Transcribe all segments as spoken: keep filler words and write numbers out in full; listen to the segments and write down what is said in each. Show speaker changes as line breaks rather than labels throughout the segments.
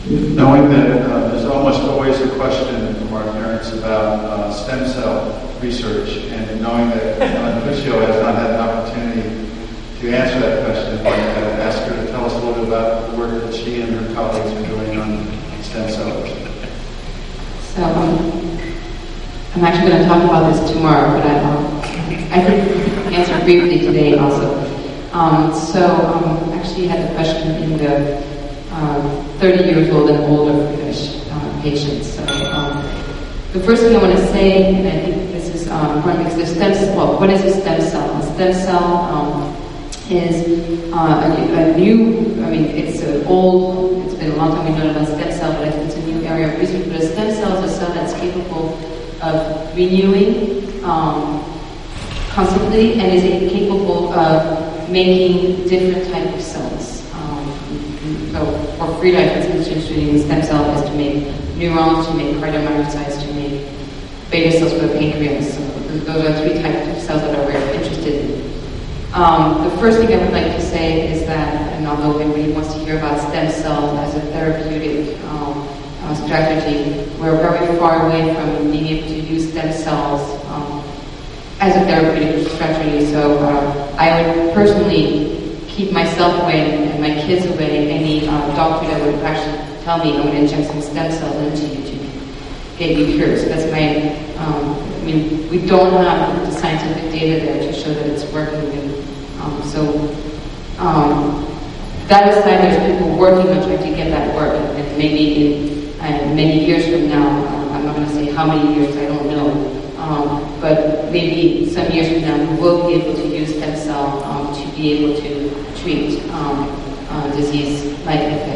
Knowing that uh, there's almost always a question from our parents about uh, stem cell research, and knowing that uh, Lucio has not had an opportunity to answer that question, I'd like to ask her to tell us a little bit about the work that she and her colleagues are doing on stem cells.
So um, I'm actually going to talk about this tomorrow, but I, um, I could answer briefly today also. Um, so um, actually you had the question in the um, thirty years old and older uh, patients. So um, the first thing I want to say, and I think this is um, important because the stem cell, well, what is a stem cell? A stem cell um, is uh, a, a new, I mean, it's an old, it's been a long time we've known about stem cell, but I think it's a new area of research. But a stem cell is a cell that's capable of renewing um, constantly and is capable of making different types of cells. Um, so for Friedreich, it's interested in stem cell is to make neurons, to make cardiomyocytes, to make beta cells for the pancreas. So those are three types of cells that we're interested in. Um, the first thing I would like to say is that, and although everybody wants to hear about stem cells as a therapeutic um, uh, strategy, we're very far away from being able to use stem cells um, as a therapeutic strategy. So uh, I would personally keep myself away and my kids away, any uh, doctor that would actually tell me I'm going to inject some stem cells into you to get you cured. So that's my, um, I mean, we don't have the scientific data there to show that it's working. Um, so, um, that aside, there's people working on trying to get that work, and maybe in uh, many years from now, um, I'm not going to say how many years, I don't know, um, but maybe some years from now, we will be able to use stem cell um, to be able to treat um, uh, disease like F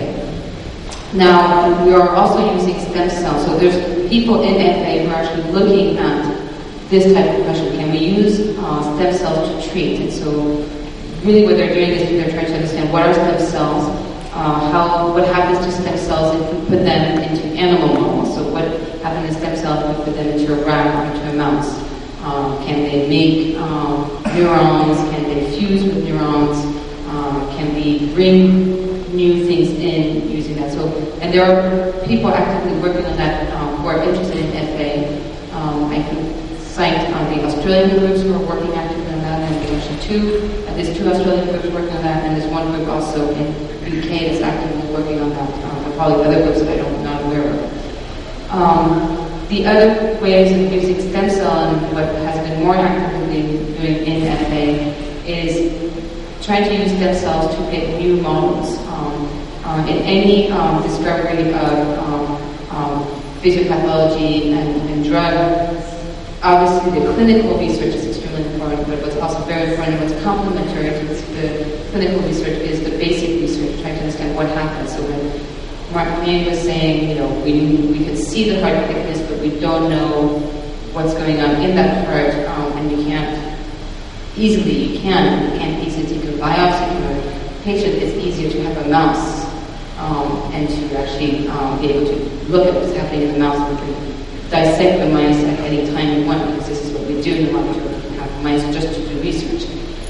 A. Now, we are also using stem cells, so there's people in F A who are actually looking at this type of question. Can we use uh, stem cells to treat? And so really what they're doing is they're trying to understand what are stem cells, uh, how, what happens to stem cells if we put them into animal models. So what happens to stem cells if we put them into a rat or into a mouse? Um, can they make um, neurons? Can they fuse with neurons? Um, can we bring new things in using that? So, and there are people actively working on that um, who are interested in F A. Um, I can cite uh, the Australian groups who are working actively on that, and there's actually two, uh, there's two Australian groups working on that, and there's one group also in U K that's actively working on that. Um, there are probably other groups that I don't, I'm not aware of. Um, the other ways of using stem cell, and what has been more actively doing in F A, is trying to use stem cells to get new models. Um, uh, in any um, discovery of um, um, physiopathology and, and drug, obviously, the clinical research is extremely important, but what's also very important, what's complementary to this, the clinical research is the basic research, trying to understand what happens. So when Mark May was saying, you know, we we can see the heart thickness, but we don't know what's going on in that heart, um, and you can't easily, you can, you can't easily take a biopsy from a patient. It's easier to have a mouse um, and to actually um, be able to look at what's happening in the mouse and dissect the mice at any time we want, because this is what we do in the laboratory. We have mice just to do research.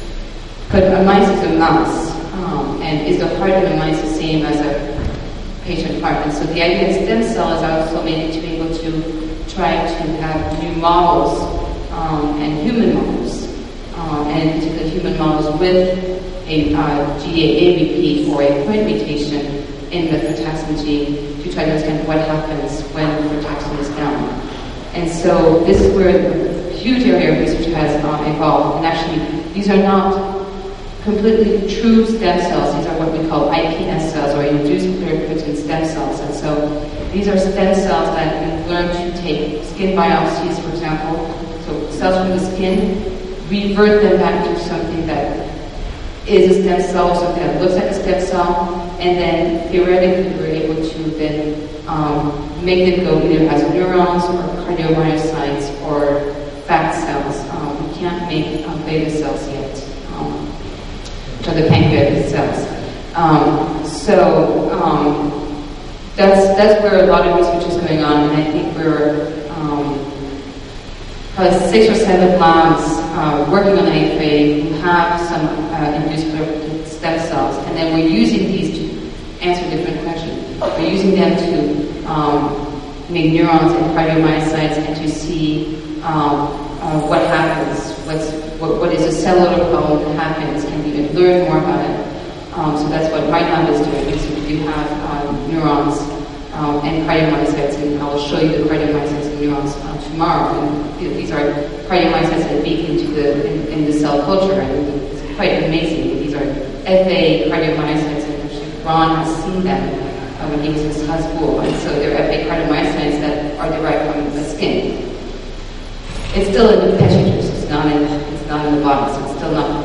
But a mice is a mouse, um, and is the heart in a mice the same as a patient heart? And so the idea of stem cell is also maybe to be able to try to have new models um, and human models, um, and in particular human models with a uh, G A A repeat or a point mutation in the frataxin gene, to try to understand what happens when frataxin is down. And so this is where a huge area of research has uh, evolved. And actually, these are not completely true stem cells. These are what we call I P S cells, or induced pluripotent stem cells. And so these are stem cells that we've learned to take skin biopsies, for example. So cells from the skin, revert them back to something that is a stem cell, or something that looks like a stem cell, and then theoretically we're able to then um, make them go either as neurons or cardiomyocytes or fat cells. Um, we can't make um, beta cells yet, um, which are the pancreatic cells. Um, so um, that's that's where a lot of research is going on, and I think we're um, probably six or seven labs uh, working on F A who have some uh, induced pluripotent stem cells, and then we're using these to answer different questions. We're they're using them to um, make neurons and cardiomyocytes and to see um, uh, what happens, what's, what, what is a cellular problem that happens, and even learn more about it. Um, so that's what my lab is doing. So we do have um, neurons um, and cardiomyocytes, and I will show you the cardiomyocytes and neurons uh, tomorrow. And these are cardiomyocytes that leak into the in, in the cell culture, and it's quite amazing. These are F A cardiomyocytes, and actually Ron has seen them uh, when he was in Strasbourg. And so they're F A cardiomyocytes that are derived from the skin. It's still in the petri dish. It's not in it's not in the body, so it's still not